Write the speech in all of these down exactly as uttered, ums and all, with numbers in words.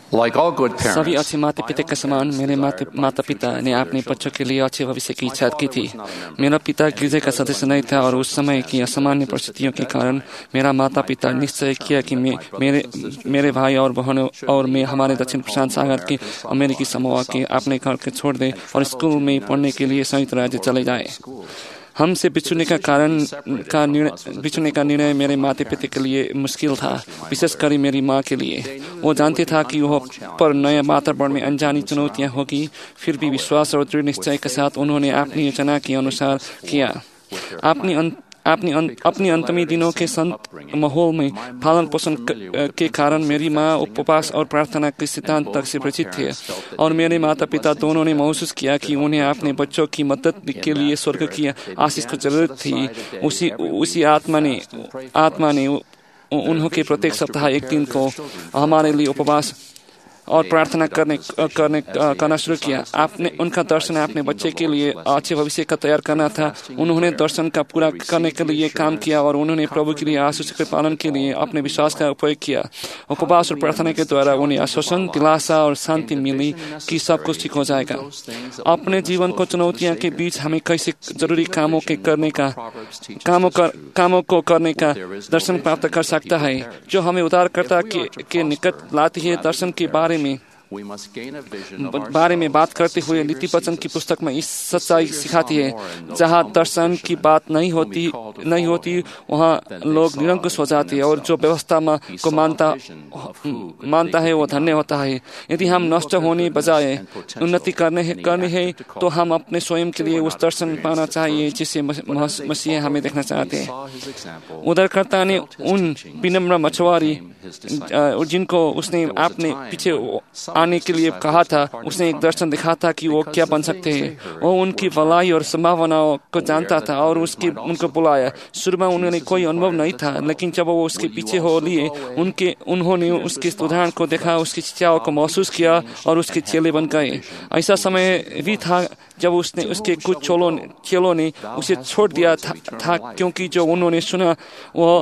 Like all good सभी parents, अच्छे माता पिता के समान मेरे माता माता पिता ने अपने बच्चों के लिए अच्छे भविष्य की इच्छा की थी। मेरा पिता गिरजे का सदस्य नहीं था और उस समय की असामान्य परिस्थितियों के कारण मेरा माता पिता निश्चय किया कि मे, मेरे मेरे भाई और बहनों और मैं हमारे दक्षिण प्रशांत सागर के अमेरिकी समोआ के अपने घर के छोड़ दें और स्कूल में पढ़ने के लिए संयुक्त राज्य चले जाए। हमसे बिछुड़ने का कारण का निर्णय बिछुड़ने का निर्णय मेरे माता पिता के लिए मुश्किल था, विशेषकर मेरी माँ के लिए। वो जानते था कि वह पर नए वातावरण में अनजानी चुनौतियाँ होगी, फिर भी विश्वास और दृढ़ निश्चय के साथ उन्होंने अपनी योजना के अनुसार किया। अपनी अपनी अपनी अंतिम दिनों के संत माहौल में पालन पोषण के कारण मेरी माँ उपवास और प्रार्थना के सिद्धांत तक से परिचित थे और मेरे माता पिता दोनों ने महसूस किया कि उन्हें अपने बच्चों की मदद के लिए स्वर्ग की आशीष की जरूरत थी। उसी उसी आत्मा ने आत्मा ने उन्हों के प्रत्येक सप्ताह एक दिन को हमारे लिए उपवास और प्रार्थना करने करने करना शुरू किया। आपने उनका दर्शन अपने बच्चे के लिए अच्छे भविष्य का तैयार करना था। उन्होंने दर्शन का पूरा करने के लिए काम किया और उन्होंने प्रभु के लिए आशीष के पालन के लिए अपने विश्वास का उपयोग किया। उपवास और प्रार्थना के द्वारा उन्हें आश्वासन, दिलासा और शांति मिली कि सब कुछ ठीक हो जाएगा। अपने जीवन को चुनौतियों के बीच हमें कैसे जरूरी कामों के करने का कामों कर कामों को करने का दर्शन प्राप्त कर सकता है, जो हमें उद्धारकर्ता के, के निकट लाती है। दर्शन के बारे में बारे में बात करते हुए नीति वचन की पुस्तक में इस सच्चाई सिखाती है, जहाँ दर्शन की बात नहीं होती नहीं होती वहाँ लोग निरंकुश हो जाते हैं और जो व्यवस्था में को मानता मानता है वो धन्य होता है। यदि हम नष्ट होने बजाय उन्नति करने है करने हैं तो हम अपने स्वयं के लिए उस दर्शन पाना चाहिए जिसे मसीह हमें देखना चाहते हैं। उद्धारकर्ता ने उन विनम्र मछुआरी जिनको उसने अपने पीछे आने के लिए कहा था, उसने एक दर्शन दिखा था कि वो क्या बन सकते हैं। वो उनकी भलाई और संभावनाओं को जानता था और उसकी उनको बुलाया। शुरू में उन्होंने कोई अनुभव नहीं था, लेकिन जब वो उसके पीछे हो लिए उनके उन्होंने उसके उदाहरण को देखा, उसकी शिक्षाओं को महसूस किया और उसके चेले बन गए। ऐसा समय भी था जब उसने उसके कुछ चोलों चेलों ने उसे छोड़ दिया था, था क्योंकि जो उन्होंने सुना वो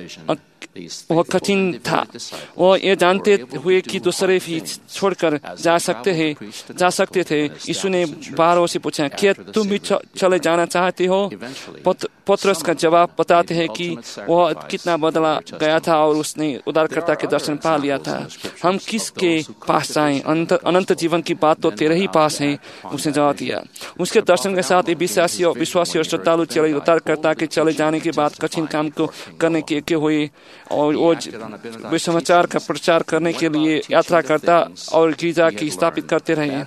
वह कठिन था। वो ये जानते हुए कि दूसरे भी छोड़कर जा सकते हैं जा सकते थे। यीशु ने बारह से पूछा, क्या तुम भी चले जाना चाहते हो? पतरस का जवाब बताते हैं कि वह कितना बदला गया था और उसने उद्धारकर्ता के दर्शन पा लिया था। हम किसके पास जाएं? अनंत जीवन की बात तो तेरे ही पास है, उसने जवाब दिया। उसके दर्शन के साथ विश्वासी और विश्वासी और श्रद्धालु चले उद्धारकर्ता के चले जाने के बाद कठिन काम को करने के के हुए और वो वे समाचार का प्रचार करने के लिए यात्रा करता और गिरजा की स्थापित करते रहे।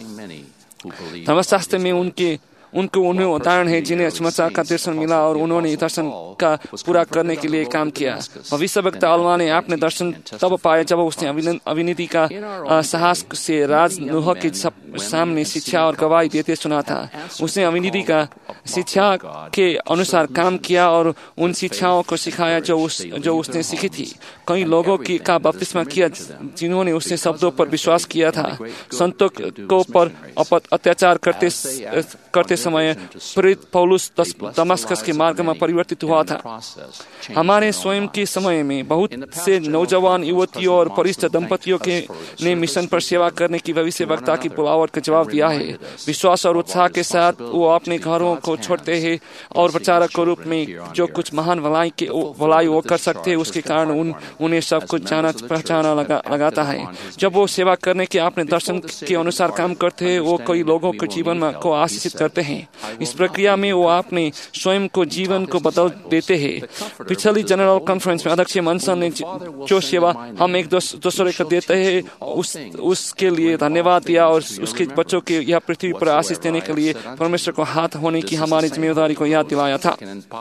धर्मशास्त्र में उनके उनको उन्हें उदाहरण है जिन्हें समाचार का दर्शन मिला और उन्होंने दर्शन का पूरा करने के लिए काम किया। भविष्यवक्ता अल्मा ने अपने दर्शन तब पाए जब उसने अविनीति का साहस से राज नूह के सामने शिक्षा और गवाही देते सुना था। उसने अविनीति का शिक्षा के अनुसार काम किया और उन शिक्षाओं को सिखाया जो उस जो उसने सीखी थी। कई लोगों की का बपतिस्मा किया जिन्होंने उसने शब्दों पर विश्वास किया था। संतों को पर अत्याचार करते करते समय प्रेरित पौलुस दमस्कस के मार्ग में परिवर्तित हुआ था। हमारे स्वयं के समय में बहुत से नौजवान युवतियों और वरिष्ठ दंपतियों के ने मिशन पर सेवा करने की भविष्यवक्ता की बुलावट का जवाब दिया है। विश्वास और उत्साह के साथ वो अपने घरों को छोड़ते हैं और प्रचारक के रूप में जो कुछ महान भलाई के भलाई वो कर सकते हैं उसके कारण उन उन्हें सब कुछ जाना पहचाना लगा लगाता है। जब वो सेवा करने के अपने दर्शन के अनुसार काम करते हैं वो कई लोगों के जीवन में को आशीषित करते हैं। इस प्रक्रिया में वो अपने स्वयं को जीवन को बदल देते हैं। पिछली जनरल कॉन्फ्रेंस में अध्यक्ष मनसन ने जो सेवा हम एक दूसरे को देते हैं उस उसके लिए धन्यवाद दिया और उसके बच्चों के यह पृथ्वी पर आशीष देने के लिए परमेश्वर को हाथ होने की हमारी जिम्मेदारी को याद दिलाया था।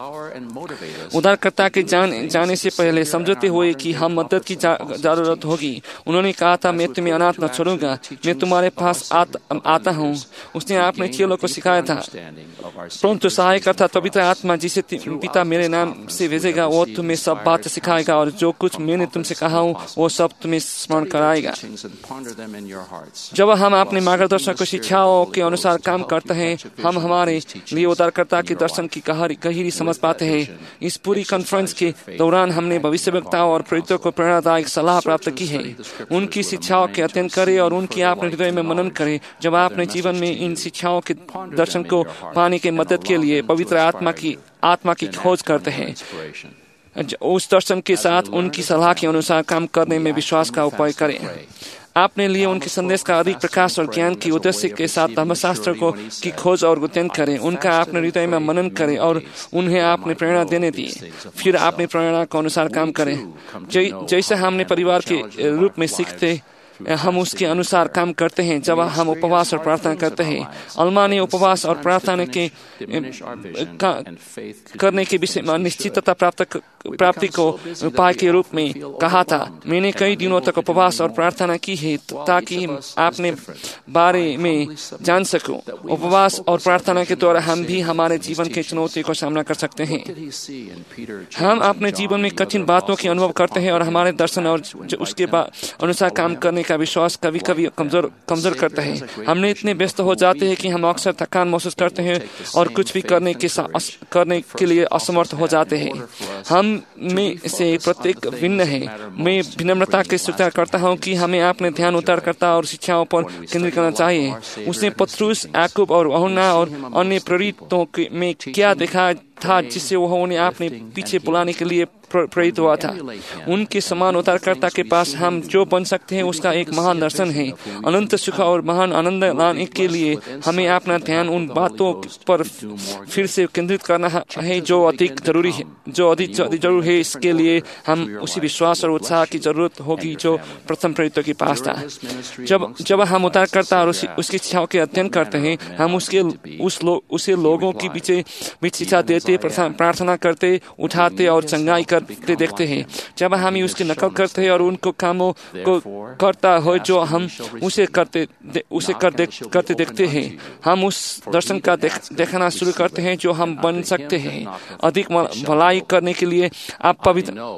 उद्धारकर्ता के जान, जाने से पहले समझते हुए कि हम मदद की जरूरत होगी, उन्होंने कहा था, मैं तुम्हें अनाथ न छोड़ूंगा, मैं तुम्हारे पास आत, आता हूँ। उसने अपने चेलों को सिखाया था, परंतु सहायकर्ता पवित्र आत्मा जिसे पिता मेरे नाम से भेजेगा वो तुम्हें सब बात सिखाएगा और जो कुछ मैंने तुमसे कहा हूँ वो सब तुम्हें स्मरण कराएगा। जब हम अपने मार्गदर्शक को शिक्षाओं के अनुसार काम करते हैं हम हमारे लिए उद्धारकर्ता के दर्शन की गहरी समझ पाते हैं। इस पूरी कॉन्फ्रेंस के दौरान हमने भविष्यवक्ताओं और प्रेरितों को प्रेरणादायक सलाह प्राप्त की है। उनकी शिक्षाओं के अध्ययन करें और उनकी आपने हृदय में मनन करें। जब आपने जीवन में इन शिक्षाओं के दर्शन को पाने की मदद के लिए पवित्र आत्मा की आत्मा की खोज करते हैं, उस दर्शन के साथ उनकी सलाह के अनुसार काम करने में विश्वास का उपाय करें। आपने लिए उनके संदेश का अधिक प्रकाश और ज्ञान की उद्देश्य के साथ धर्मशास्त्र को की खोज और अध्ययन करें। उनका आपने हृदय में मनन करें और उन्हें आपने प्रेरणा देने दी। फिर आपने प्रेरणा के अनुसार काम करें। जै, जैसे हमने परिवार के रूप में सीखते हम उसके अनुसार काम करते हैं। जब हम उपवास और प्रार्थना करते हैं, अल्मा ने उपवास और प्रार्थना के करने के विषय में निश्चितता प्राप्त प्राप्ति को उपाय के रूप में कहा था। मैंने कई दिनों तक उपवास और प्रार्थना की है ताकि आपने बारे में जान सकूं। उपवास और प्रार्थना के द्वारा हम भी हमारे जीवन के चुनौती को सामना कर सकते हैं। हम अपने जीवन में कठिन बातों की अनुभव करते हैं और हमारे दर्शन और उसके अनुसार काम करने का विश्वास कभी कभी कमजोर कमजोर करता है। हमने इतने व्यस्त हो जाते हैं कि हम अक्सर थकान महसूस करते हैं और कुछ भी करने के करने के लिए असमर्थ हो जाते हैं। हम में से प्रत्येक भिन्न है। मैं विनम्रता के स्वीकार करता हूँ कि हमें अपने ध्यान उतारकर्ता और शिक्षाओं पर केंद्रित करना चाहिए। उसने पत्रुस, याकूब और यूहन्ना और अन्य प्रेरितों में क्या देखा था जिससे वह उन्हें अपने पीछे बुलाने के लिए प्रेरित हुआ था। उनके समान उद्धारकर्ता के पास हम जो बन सकते हैं उसका एक महान दर्शन है। अनंत सुख और महान आनंद लाने के लिए हमें अपना ध्यान उन बातों पर फिर से केंद्रित करना है जो अधिक जरूरी है जो अधिक जरूरी है। इसके लिए हम उसी विश्वास और उत्साह की जरूरत होगी जो प्रथम प्रेरितों के पास था। जब जब हम उद्धारकर्ता और उसकी इच्छाओं के अध्ययन करते हैं, हम उसके उस लो, उसे लोगों के पीछे बीच शिक्षा देते, प्रार्थना करते, उठाते और चंगाई करते देखते हैं। जब हम उसकी नकल करते हैं और उनको कामों को करता हो जो हम उसे करते उसे कर दे, करते देखते हैं, हम उस दर्शन का देख, देखना शुरू करते हैं जो हम बन सकते हैं। अधिक भलाई करने के लिए आप पवित्र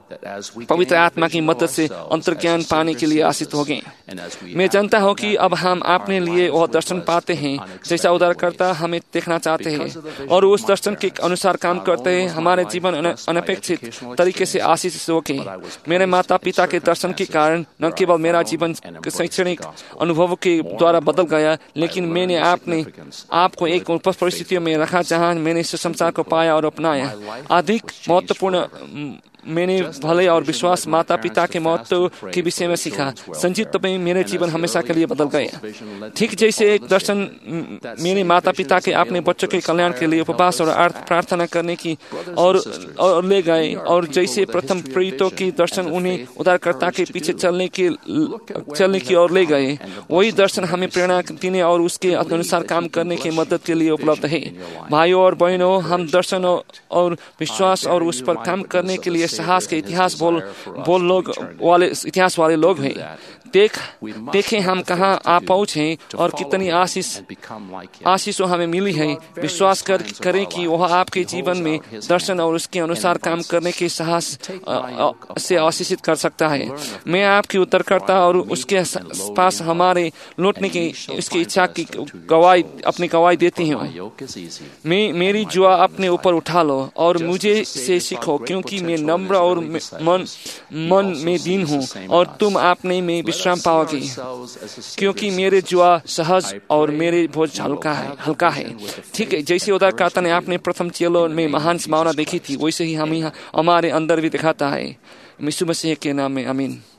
पवित्र आत्मा की मदद से अंतर्ज्ञान पाने के लिए आशित हो गए। मैं जानता हूँ कि अब हम अपने लिए वह दर्शन पाते हैं जैसा उद्धारकर्ता हमें देखना चाहते हैं और उस दर्शन के अनुसार काम करते हैं। हमारे जीवन अनपेक्षित तरीके से आशीष हो गए। मेरे माता पिता के दर्शन के कारण न केवल मेरा जीवन शैक्षणिक अनुभव के द्वारा बदल गया, लेकिन मैंने आपने आपको एक परिस्थितियों में रखा जहाँ मैंने सुसंसार को पाया और अपनाया। अधिक महत्वपूर्ण मैंने भले और विश्वास माता पिता के महत्व के विषय में सीखा। संक्षिप्त में मेरे जीवन हमेशा के लिए बदल गया। ठीक जैसे एक दर्शन मेरे माता पिता के अपने बच्चों के कल्याण के लिए उपवास और प्रार्थना करने की और, और ले गए, और जैसे प्रथम प्रेरितों की दर्शन उन्हें उद्धारकर्ता के पीछे चलने की चलने की ओर ले गए, वही दर्शन हमें प्रेरणा देने और उसके अनुसार काम करने की मदद के लिए उपलब्ध है। भाइयों और बहनों, हम दर्शन और विश्वास और उस पर काम करने के लिए साहस के इतिहास बोल बोल लोग वाले इतिहास वाले लोग हैं। देख देखें हम कहाँ आ पहुँचे और कितनी आशीष आशीषों हमें मिली है। विश्वास कर करें कि वह आपके जीवन में दर्शन और उसके अनुसार काम करने के साहस से आशीषित कर सकता है। मैं आपकी उत्तरकर्ता और उसके पास हमारे लौटने की उसकी इच्छा की गवाही अपनी गवाही देती हूँ। मैं मेरी जुआ अपने ऊपर उठा लो और मुझे से सीखो, क्योंकि मैं नम्र और मन मन में दीन हूँ और तुम आपने में विश्राम पाओगे, क्योंकि मेरे जुआ सहज और मेरे बोझ हल्का है हल्का है ठीक है। जैसे उद्धारकर्ता ने आपने प्रथम चेलों में महान संभावना देखी थी, वैसे ही हम हमारे अंदर भी दिखाता है। यीशु मसीह के नाम में आमीन।